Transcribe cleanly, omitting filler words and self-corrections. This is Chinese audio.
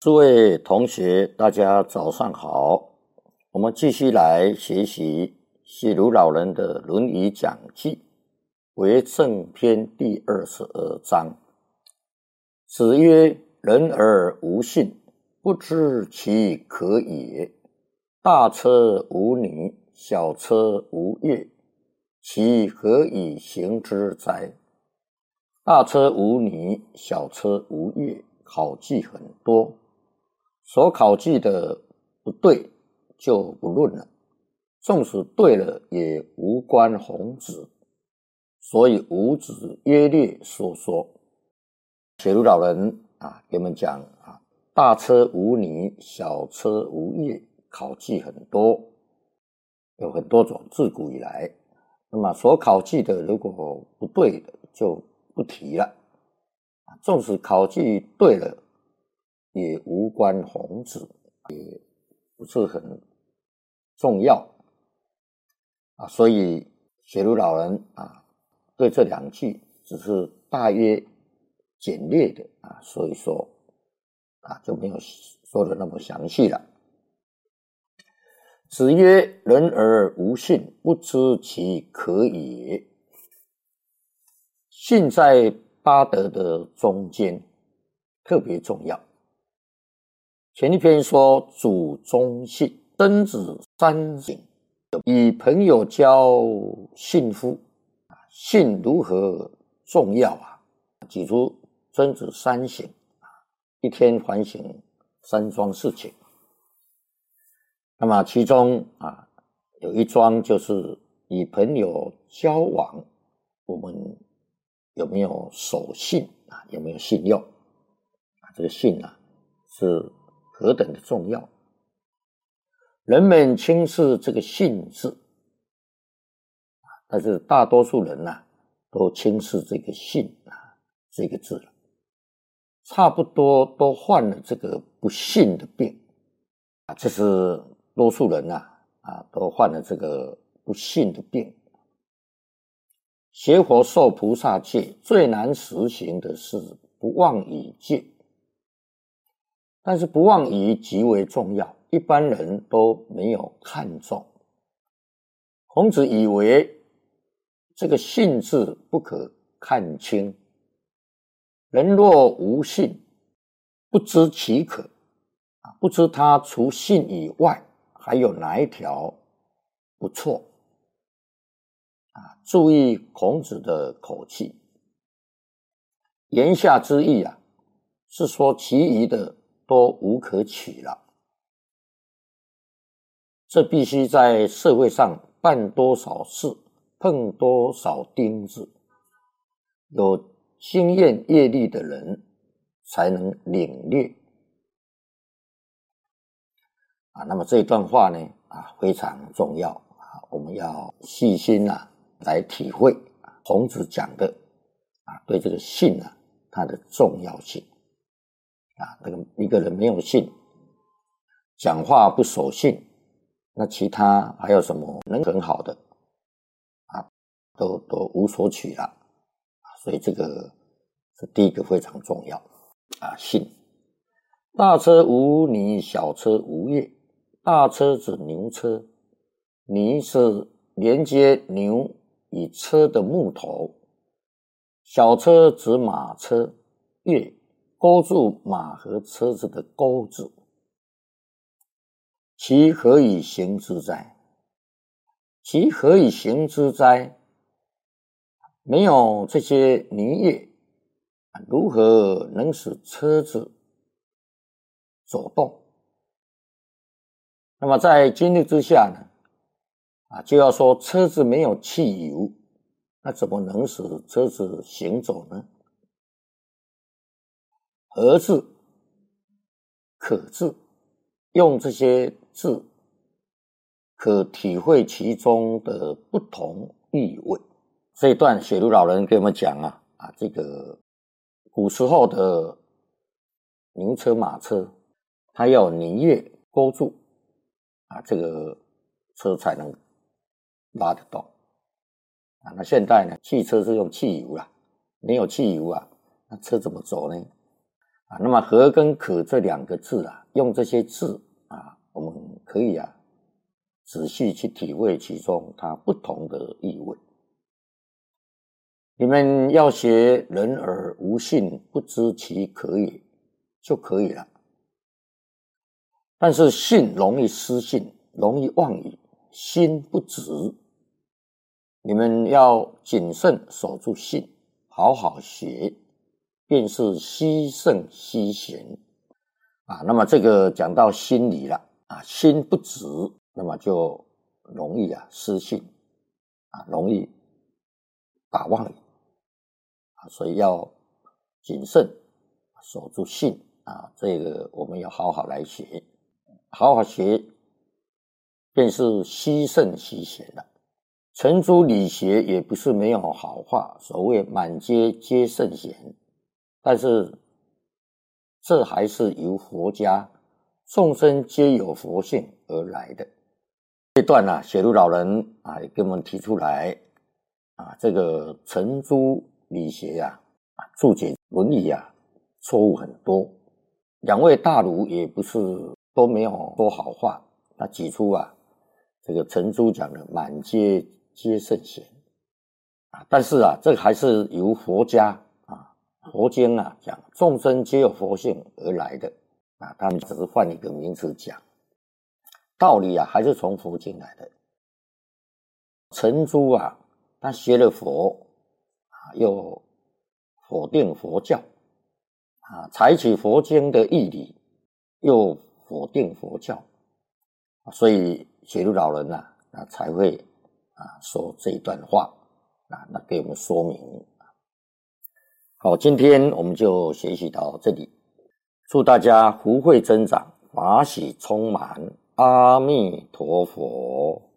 诸位同学，大家早上好。我们继续来学习谢鲁老人的《论语讲记》为政篇第22章。子曰：人而无信，不知其可也。大车无泥，小车无月，其何以行之哉？大车无泥，小车无月，考据很多，所考据的不对就不论了，纵使对了也无关宏旨，所以吾子约略说说。写如老人给我们讲大车无泥，小车无月，考据很多，有很多种，自古以来。那么所考据的如果不对的就不提了，纵使考据对了也无关宏旨，也不是很重要所以学儒老人对这两句只是大约简略的所以说就没有说的那么详细了。子曰：人而无信，不知其可也。信在八德的中间，特别重要。前一篇说主忠信，曾子三省，与朋友交信乎？信如何重要举出曾子三省，一天反省三桩事情。那么其中有一桩就是与朋友交往，我们有没有守信有没有信用这个信是何等的重要。人们轻视这个信字，但是大多数人都轻视这个信这个字了，差不多都患了这个不信的病这是多数人都患了这个不信的病。学佛受菩萨戒，最难实行的是不忘已戒，但是不忘已极为重要，一般人都没有看重。孔子以为这个信字不可看轻，人若无信，不知其可，不知他除信以外还有哪一条不错注意孔子的口气，言下之意是说其余的都无可取了。这必须在社会上办多少事，碰多少钉子，有经验业力的人才能领略那么这段话呢非常重要我们要细心来体会孔子讲的对这个信它的重要性那个一个人没有信，讲话不守信，那其他还有什么能很好的都无所取了所以这个是第一个非常重要信。大车无泥，小车无月。大车指牛车，泥是连接牛与车的木头，小车指马车，月勾住马和车子的钩子。其何以行之哉？其何以行之哉？没有这些泥月，如何能使车子走动？那么在今日之下呢就要说车子没有汽油，那怎么能使车子行走呢？何字、可字，用这些字可体会其中的不同意味。这一段写儒老人给我们讲这个古时候的牛车马车，它要泥月勾住这个车才能拉得动那现代呢，汽车是用汽油没有汽油那车怎么走呢那么和跟可这两个字用这些字我们可以仔细去体会其中它不同的意味。你们要学人而无信，不知其可也就可以了。但是信容易失信，容易忘语，心不直。你们要谨慎守住信，好好学，便是惜圣惜贤那么这个讲到心理了心不直，那么就容易失信容易打妄语所以要谨慎守住信这个我们要好好来学，好好学便是惜圣惜贤了。程朱理学也不是没有好话，所谓满街皆圣贤，但是这还是由佛家众生皆有佛性而来的。这段写入老人也给我们提出来这个程朱理学注解论语错误很多，两位大儒也不是都没有说好话，他举出这个程朱讲的满街皆圣贤但是这个还是由佛家佛经讲众生皆有佛性而来的他们只是换一个名词讲，道理还是从佛经来的。程朱他学了佛又否定佛教采取佛经的义理又否定佛教所以写入老人才会说这一段话那给我们说明。好，今天我们就学习到这里，祝大家福慧增长，法喜充满，阿弥陀佛。